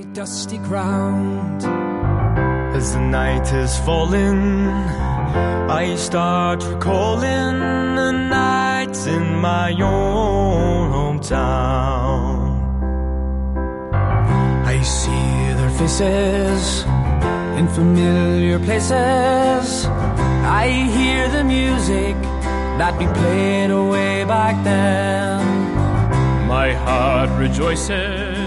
dusty ground. As the night is falling, I start recalling the nights in my own hometown. I see their faces in familiar places. I hear the music that we played away back then. My heart rejoices